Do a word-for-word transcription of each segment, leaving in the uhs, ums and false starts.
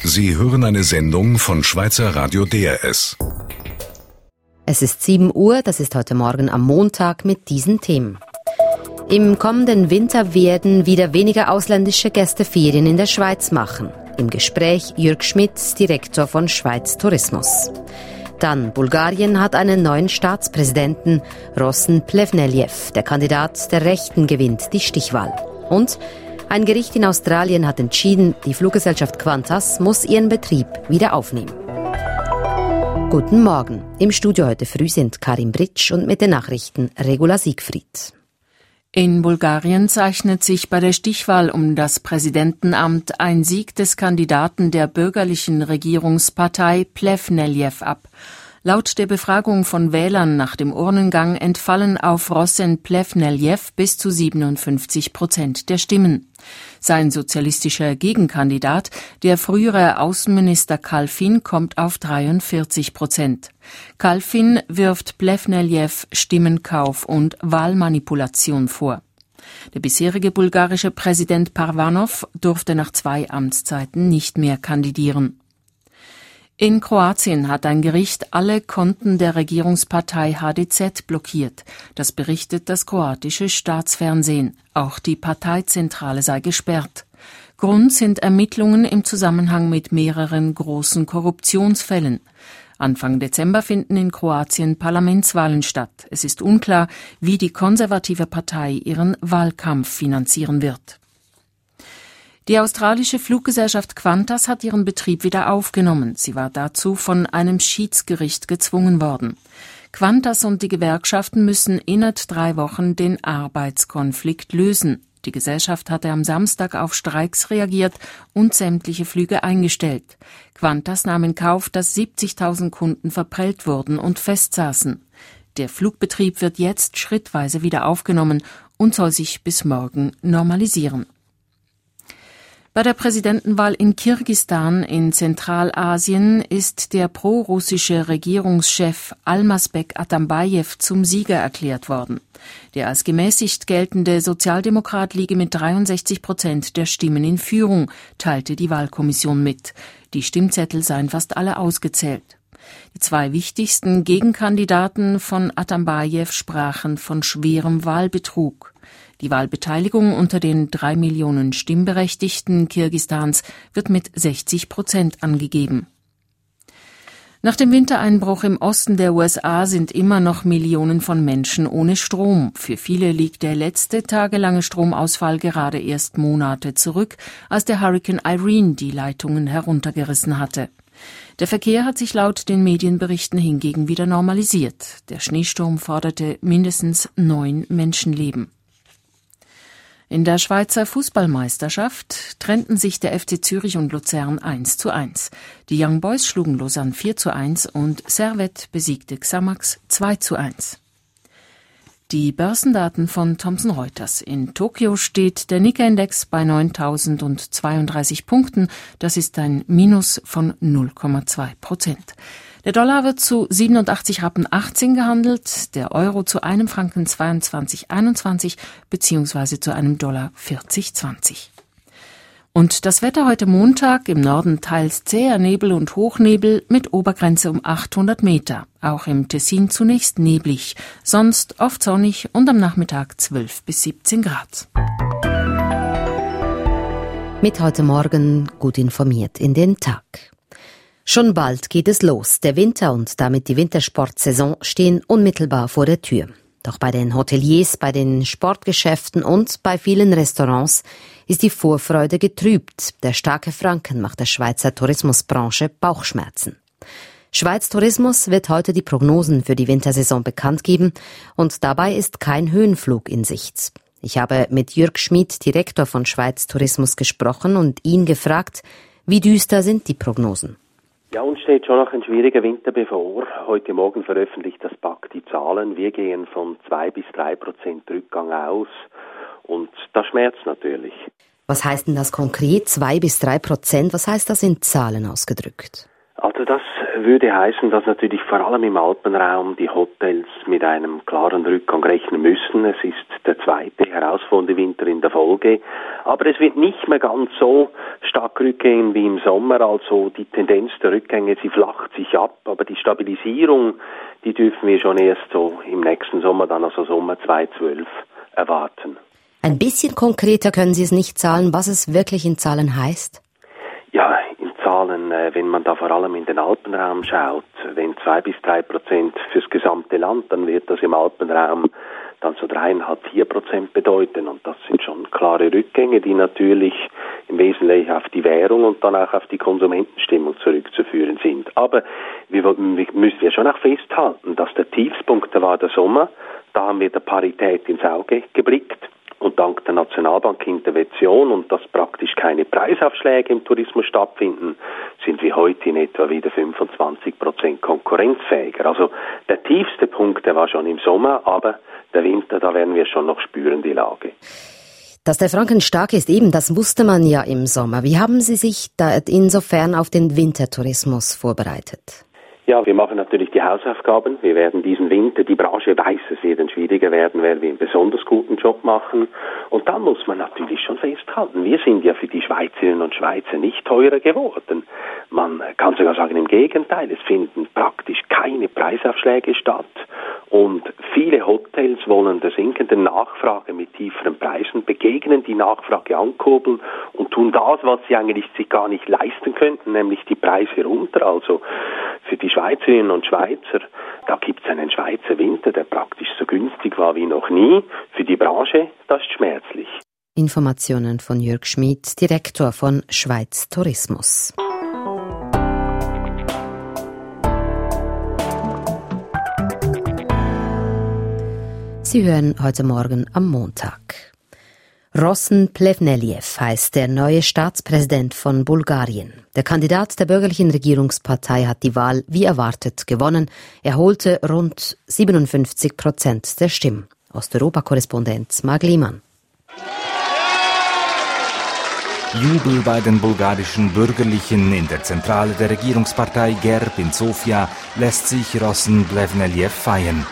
Sie hören eine Sendung von Schweizer Radio D R S. Es ist sieben Uhr, das ist heute Morgen am Montag mit diesen Themen. Im kommenden Winter werden wieder weniger ausländische Gäste Ferien in der Schweiz machen. Im Gespräch Jürg Schmidt, Direktor von Schweiz Tourismus. Dann, Bulgarien hat einen neuen Staatspräsidenten, Rosen Plevneliev. Der Kandidat der Rechten gewinnt die Stichwahl. Und ein Gericht in Australien hat entschieden, die Fluggesellschaft Qantas muss ihren Betrieb wieder aufnehmen. Guten Morgen. Im Studio heute früh sind Karim Britsch und mit den Nachrichten Regula Siegfried. In Bulgarien zeichnet sich bei der Stichwahl um das Präsidentenamt ein Sieg des Kandidaten der bürgerlichen Regierungspartei Plevneliev ab. Laut der Befragung von Wählern nach dem Urnengang entfallen auf Rosen Plevneliev bis zu siebenundfünfzig Prozent der Stimmen. Sein sozialistischer Gegenkandidat, der frühere Außenminister Kalfin, kommt auf dreiundvierzig Prozent. Kalfin wirft Plevneliev Stimmenkauf und Wahlmanipulation vor. Der bisherige bulgarische Präsident Parvanov durfte nach zwei Amtszeiten nicht mehr kandidieren. In Kroatien hat ein Gericht alle Konten der Regierungspartei H D Z blockiert. Das berichtet das kroatische Staatsfernsehen. Auch die Parteizentrale sei gesperrt. Grund sind Ermittlungen im Zusammenhang mit mehreren großen Korruptionsfällen. Anfang Dezember finden in Kroatien Parlamentswahlen statt. Es ist unklar, wie die konservative Partei ihren Wahlkampf finanzieren wird. Die australische Fluggesellschaft Qantas hat ihren Betrieb wieder aufgenommen. Sie war dazu von einem Schiedsgericht gezwungen worden. Qantas und die Gewerkschaften müssen innerhalb drei Wochen den Arbeitskonflikt lösen. Die Gesellschaft hatte am Samstag auf Streiks reagiert und sämtliche Flüge eingestellt. Qantas nahm in Kauf, dass siebzigtausend Kunden verprellt wurden und festsaßen. Der Flugbetrieb wird jetzt schrittweise wieder aufgenommen und soll sich bis morgen normalisieren. Bei der Präsidentenwahl in Kirgisistan in Zentralasien ist der pro-russische Regierungschef Almazbek Atambayev zum Sieger erklärt worden. Der als gemäßigt geltende Sozialdemokrat liege mit dreiundsechzig Prozent der Stimmen in Führung, teilte die Wahlkommission mit. Die Stimmzettel seien fast alle ausgezählt. Die zwei wichtigsten Gegenkandidaten von Atambayev sprachen von schwerem Wahlbetrug. Die Wahlbeteiligung unter den drei Millionen Stimmberechtigten Kirgisistans wird mit sechzig Prozent angegeben. Nach dem Wintereinbruch im Osten der U S A sind immer noch Millionen von Menschen ohne Strom. Für viele liegt der letzte tagelange Stromausfall gerade erst Monate zurück, als der Hurrikan Irene die Leitungen heruntergerissen hatte. Der Verkehr hat sich laut den Medienberichten hingegen wieder normalisiert. Der Schneesturm forderte mindestens neun Menschenleben. In der Schweizer Fußballmeisterschaft trennten sich der F C Zürich und Luzern eins zu eins. Die Young Boys schlugen Lausanne vier zu eins und Servette besiegte Xamax zwei zu eins. Die Börsendaten von Thomson Reuters. In Tokio steht der Nikkei-Index bei neuntausendzweiunddreißig Punkten. Das ist ein Minus von null Komma zwei Prozent. Der Dollar wird zu siebenundachtzig Rappen achtzehn gehandelt, der Euro zu einem Franken zweiundzwanzig einundzwanzig beziehungsweise zu einem Dollar vierzig zwanzig. Und das Wetter heute Montag, im Norden teils zäher Nebel und Hochnebel mit Obergrenze um achthundert Meter. Auch im Tessin zunächst neblig, sonst oft sonnig und am Nachmittag zwölf bis siebzehn Grad. Mit heute Morgen gut informiert in den Tag. Schon bald geht es los. Der Winter und damit die Wintersportsaison stehen unmittelbar vor der Tür. Doch bei den Hoteliers, bei den Sportgeschäften und bei vielen Restaurants ist die Vorfreude getrübt. Der starke Franken macht der Schweizer Tourismusbranche Bauchschmerzen. Schweiz Tourismus wird heute die Prognosen für die Wintersaison bekannt geben und dabei ist kein Höhenflug in Sicht. Ich habe mit Jürg Schmidt, Direktor von Schweiz Tourismus, gesprochen und ihn gefragt, wie düster sind die Prognosen? Ja, uns steht schon noch ein schwieriger Winter bevor. Heute Morgen veröffentlicht das B A K die Zahlen. Wir gehen von zwei bis drei Prozent Rückgang aus und das schmerzt natürlich. Was heißt denn das konkret, zwei bis drei Prozent? Was heißt das in Zahlen ausgedrückt? Also das würde heißen, dass natürlich vor allem im Alpenraum die Hotels mit einem klaren Rückgang rechnen müssen. Es ist der zweite herausfordernde Winter in der Folge. Aber es wird nicht mehr ganz so stark rückgehen wie im Sommer. Also die Tendenz der Rückgänge, sie flacht sich ab. Aber die Stabilisierung, die dürfen wir schon erst so im nächsten Sommer, dann also Sommer zweitausendzwölf, erwarten. Ein bisschen konkreter können Sie es nicht sagen, was es wirklich in Zahlen heißt? Ja, in Zahlen, wenn man da vor allem in den Alpenraum schaut, wenn zwei bis drei Prozent fürs gesamte Land, dann wird das im Alpenraum dann so dreieinhalb, vier Prozent bedeuten. Und das sind schon klare Rückgänge, die natürlich im Wesentlichen auf die Währung und dann auch auf die Konsumentenstimmung zurückzuführen sind. Aber wir, wir müssen ja schon auch festhalten, dass der Tiefspunkt, da war der Sommer, da haben wir der Parität ins Auge geblickt. Und dank der Nationalbank-Intervention und dass praktisch keine Preisaufschläge im Tourismus stattfinden, sind wir heute in etwa wieder fünfundzwanzig Prozent konkurrenzfähiger. Also der tiefste Punkt, der war schon im Sommer, aber der Winter, da werden wir schon noch spüren, die Lage. Dass der Franken stark ist, eben, das wusste man ja im Sommer. Wie haben Sie sich da insofern auf den Wintertourismus vorbereitet? Ja, wir machen natürlich die Hausaufgaben. Wir werden diesen Winter, die Branche weiß, es wird ein schwieriger werden, weil wir einen besonders guten Job machen. Und dann muss man natürlich schon festhalten, wir sind ja für die Schweizerinnen und Schweizer nicht teurer geworden. Man kann sogar sagen, im Gegenteil, es finden praktisch keine Preisaufschläge statt. Und viele Hotels wollen der sinkenden Nachfrage mit tieferen Preisen begegnen, die Nachfrage ankurbeln und tun das, was sie eigentlich sich gar nicht leisten könnten, nämlich die Preise runter. Also für die Schweizerinnen und Schweizer, da gibt es einen Schweizer Winter, der praktisch so günstig war wie noch nie. Für die Branche, das ist schmerzlich. Informationen von Jörg Schmid, Direktor von Schweiz Tourismus. Sie hören heute Morgen am Montag. Rossen Plevneliev heißt der neue Staatspräsident von Bulgarien. Der Kandidat der bürgerlichen Regierungspartei hat die Wahl wie erwartet gewonnen. Er holte rund siebenundfünfzig Prozent der Stimmen. Osteuropa-Korrespondent Marc Lehmann. Jubel bei den bulgarischen Bürgerlichen in der Zentrale der Regierungspartei GERB in Sofia lässt sich Rossen Plevneliev feiern.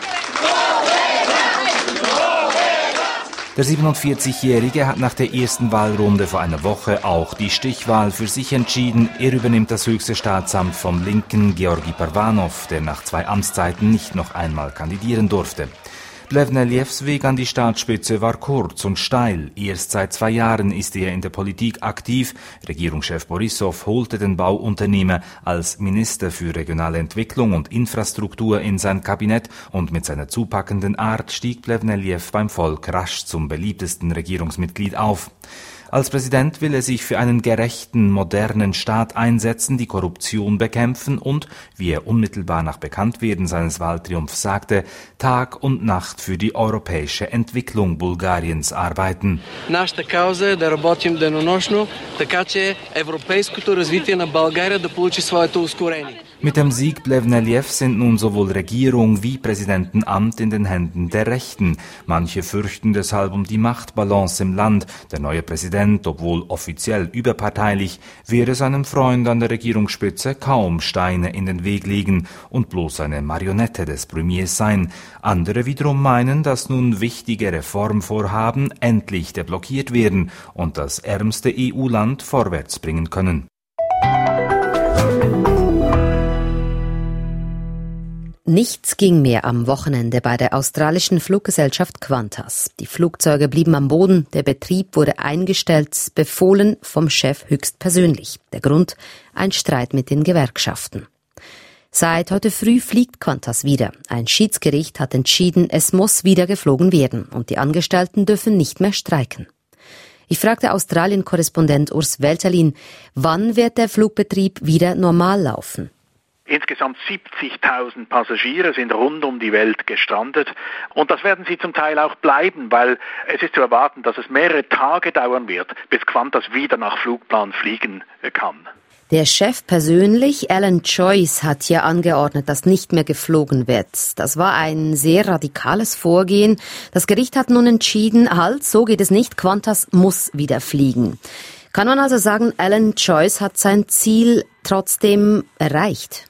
Der siebenundvierzigjährige hat nach der ersten Wahlrunde vor einer Woche auch die Stichwahl für sich entschieden. Er übernimmt das höchste Staatsamt vom Linken Georgi Parvanov, der nach zwei Amtszeiten nicht noch einmal kandidieren durfte. Plevnelievs Weg an die Staatsspitze war kurz und steil. Erst seit zwei Jahren ist er in der Politik aktiv. Regierungschef Borissow holte den Bauunternehmer als Minister für regionale Entwicklung und Infrastruktur in sein Kabinett und mit seiner zupackenden Art stieg Plevneliev beim Volk rasch zum beliebtesten Regierungsmitglied auf. Als Präsident will er sich für einen gerechten, modernen Staat einsetzen, die Korruption bekämpfen und, wie er unmittelbar nach Bekanntwerden seines Wahltriumphs sagte, Tag und Nacht für die europäische Entwicklung Bulgariens arbeiten. Нашата кауза е да работим денонощно, така че европейското развитие на България да получи своето ускорение. Mit dem Sieg Plevnelievs sind nun sowohl Regierung wie Präsidentenamt in den Händen der Rechten. Manche fürchten deshalb um die Machtbalance im Land. Der neue Präsident, obwohl offiziell überparteilich, werde seinem Freund an der Regierungsspitze kaum Steine in den Weg legen und bloß eine Marionette des Premiers sein. Andere wiederum meinen, dass nun wichtige Reformvorhaben endlich deblockiert werden und das ärmste E U-Land vorwärts bringen können. Nichts ging mehr am Wochenende bei der australischen Fluggesellschaft Qantas. Die Flugzeuge blieben am Boden, der Betrieb wurde eingestellt, befohlen vom Chef höchstpersönlich. Der Grund? Ein Streit mit den Gewerkschaften. Seit heute früh fliegt Qantas wieder. Ein Schiedsgericht hat entschieden, es muss wieder geflogen werden und die Angestellten dürfen nicht mehr streiken. Ich fragte Australien-Korrespondent Urs Welterlin, wann wird der Flugbetrieb wieder normal laufen? Insgesamt siebzigtausend Passagiere sind rund um die Welt gestrandet und das werden sie zum Teil auch bleiben, weil es ist zu erwarten, dass es mehrere Tage dauern wird, bis Qantas wieder nach Flugplan fliegen kann. Der Chef persönlich, Alan Joyce, hat hier angeordnet, dass nicht mehr geflogen wird. Das war ein sehr radikales Vorgehen. Das Gericht hat nun entschieden, halt, so geht es nicht, Qantas muss wieder fliegen. Kann man also sagen, Alan Joyce hat sein Ziel trotzdem erreicht?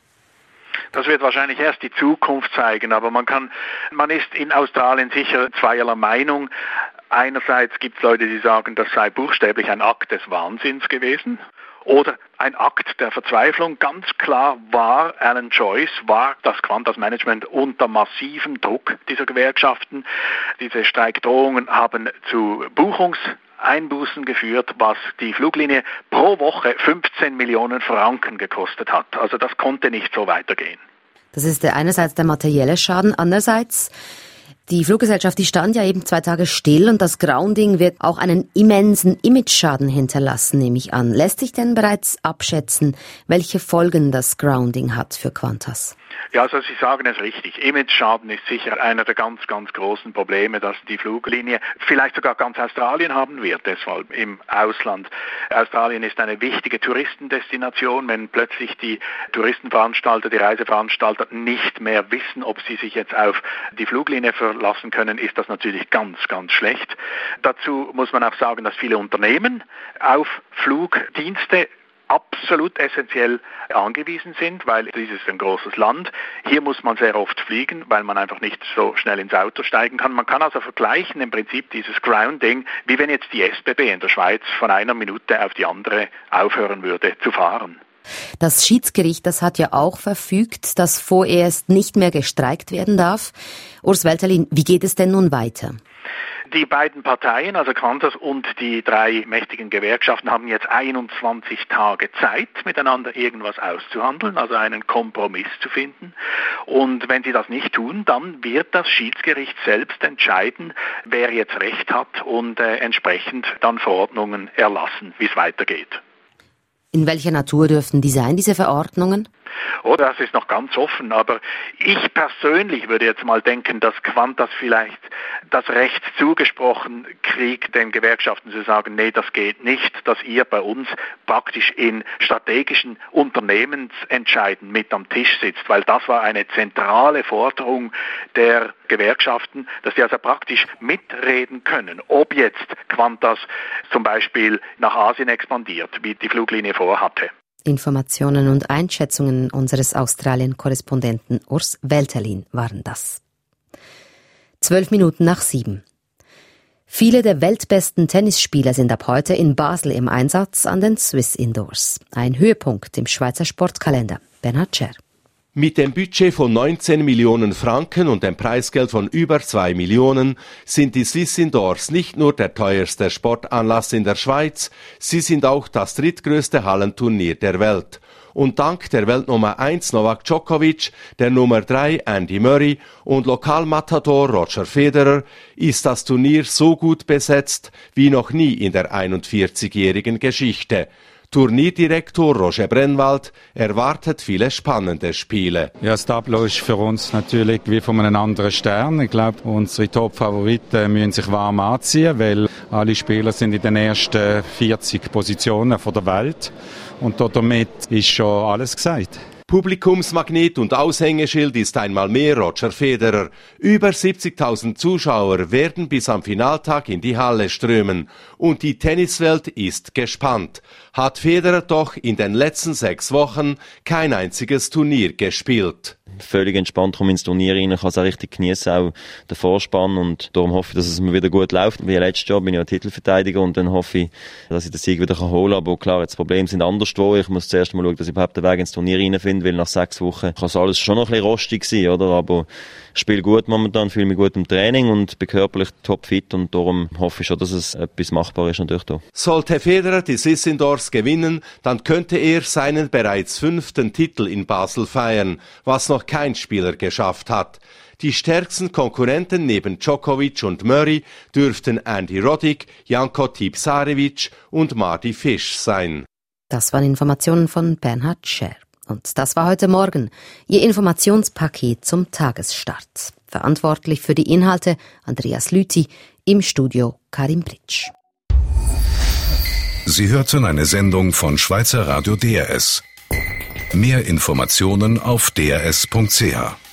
Das wird wahrscheinlich erst die Zukunft zeigen, aber man kann, man ist in Australien sicher zweierlei Meinung. Einerseits gibt es Leute, die sagen, das sei buchstäblich ein Akt des Wahnsinns gewesen oder ein Akt der Verzweiflung. Ganz klar war Alan Joyce, war das Qantas Management unter massivem Druck dieser Gewerkschaften. Diese Streikdrohungen haben zu Buchungseinbußen geführt, was die Fluglinie pro Woche fünfzehn Millionen Franken gekostet hat. Also das konnte nicht so weitergehen. Das ist einerseits der materielle Schaden, andererseits die Fluggesellschaft, die stand ja eben zwei Tage still und das Grounding wird auch einen immensen Imageschaden hinterlassen, nehme ich an. Lässt sich denn bereits abschätzen, welche Folgen das Grounding hat für Qantas? Ja, also Sie sagen es richtig. Imageschaden ist sicher einer der ganz, ganz großen Probleme, dass die Fluglinie vielleicht sogar ganz Australien haben wird, deshalb im Ausland. Australien ist eine wichtige Touristendestination. Wenn plötzlich die Touristenveranstalter, die Reiseveranstalter nicht mehr wissen, ob sie sich jetzt auf die Fluglinie verlassen können, ist das natürlich ganz, ganz schlecht. Dazu muss man auch sagen, dass viele Unternehmen auf Flugdienste absolut essentiell angewiesen sind, weil dieses ist ein großes Land. Hier muss man sehr oft fliegen, weil man einfach nicht so schnell ins Auto steigen kann. Man kann also vergleichen im Prinzip dieses Grounding, wie wenn jetzt die S B B in der Schweiz von einer Minute auf die andere aufhören würde zu fahren. Das Schiedsgericht, das hat ja auch verfügt, dass vorerst nicht mehr gestreikt werden darf. Urs Welterlin, wie geht es denn nun weiter? Die beiden Parteien, also Qantas und die drei mächtigen Gewerkschaften, haben jetzt einundzwanzig Tage Zeit, miteinander irgendwas auszuhandeln, also einen Kompromiss zu finden. Und wenn sie das nicht tun, dann wird das Schiedsgericht selbst entscheiden, wer jetzt Recht hat und äh, entsprechend dann Verordnungen erlassen, wie es weitergeht. In welcher Natur dürften die sein, diese Verordnungen? Oh, das ist noch ganz offen, aber ich persönlich würde jetzt mal denken, dass Qantas vielleicht das Recht zugesprochen kriegt, den Gewerkschaften zu sagen, nee, das geht nicht, dass ihr bei uns praktisch in strategischen Unternehmensentscheiden mit am Tisch sitzt, weil das war eine zentrale Forderung der Gewerkschaften, dass sie also praktisch mitreden können, ob jetzt Qantas zum Beispiel nach Asien expandiert, wie die Fluglinie vorhatte. Informationen und Einschätzungen unseres Australien-Korrespondenten Urs Welterlin waren das. Zwölf Minuten nach sieben. Viele der weltbesten Tennisspieler sind ab heute in Basel im Einsatz an den Swiss Indoors. Ein Höhepunkt im Schweizer Sportkalender. Bernhard Scher. Mit dem Budget von neunzehn Millionen Franken und dem Preisgeld von über zwei Millionen sind die Swiss Indoors nicht nur der teuerste Sportanlass in der Schweiz, sie sind auch das drittgrößte Hallenturnier der Welt. Und dank der Weltnummer eins Novak Djokovic, der Nummer drei Andy Murray und Lokalmatador Roger Federer ist das Turnier so gut besetzt wie noch nie in der einundvierzigjährigen Geschichte. Turnierdirektor Roger Brennwald erwartet viele spannende Spiele. Ja, das Tableau ist für uns natürlich wie von einem anderen Stern. Ich glaube, unsere Top-Favoriten müssen sich warm anziehen, weil alle Spieler sind in den ersten vierzig Positionen von der Welt. Und damit ist schon alles gesagt. Publikumsmagnet und Aushängeschild ist einmal mehr Roger Federer. Über siebzigtausend Zuschauer werden bis am Finaltag in die Halle strömen. Und die Tenniswelt ist gespannt. Hat Federer doch in den letzten sechs Wochen kein einziges Turnier gespielt. Völlig entspannt komme ins Turnier rein, kann es auch richtig geniessen, auch den Vorspann, und darum hoffe ich, dass es mir wieder gut läuft. Wie letztes Jahr bin ich ja Titelverteidiger und dann hoffe ich, dass ich den Sieg wieder holen kann. Aber klar, jetzt Probleme sind anderswo. Ich muss zuerst mal schauen, dass ich überhaupt den Weg ins Turnier reinfinde, weil nach sechs Wochen kann es alles schon noch ein bisschen rostig sein, oder? Aber ich spiele gut momentan, fühle mich gut im Training und bin körperlich topfit und darum hoffe ich schon, dass es etwas machbar ist natürlich da. Sollte Federer die Swiss Indoors gewinnen, dann könnte er seinen bereits fünften Titel in Basel feiern, was noch kein Spieler geschafft hat. Die stärksten Konkurrenten neben Djokovic und Murray dürften Andy Roddick, Janko Tipsarevic und Mardy Fish sein. Das waren Informationen von Bernhard Scher. Und das war heute Morgen Ihr Informationspaket zum Tagesstart. Verantwortlich für die Inhalte Andreas Lüthi, im Studio Karim Britsch. Sie hörten eine Sendung von Schweizer Radio D R S. Mehr Informationen auf d r s punkt c h.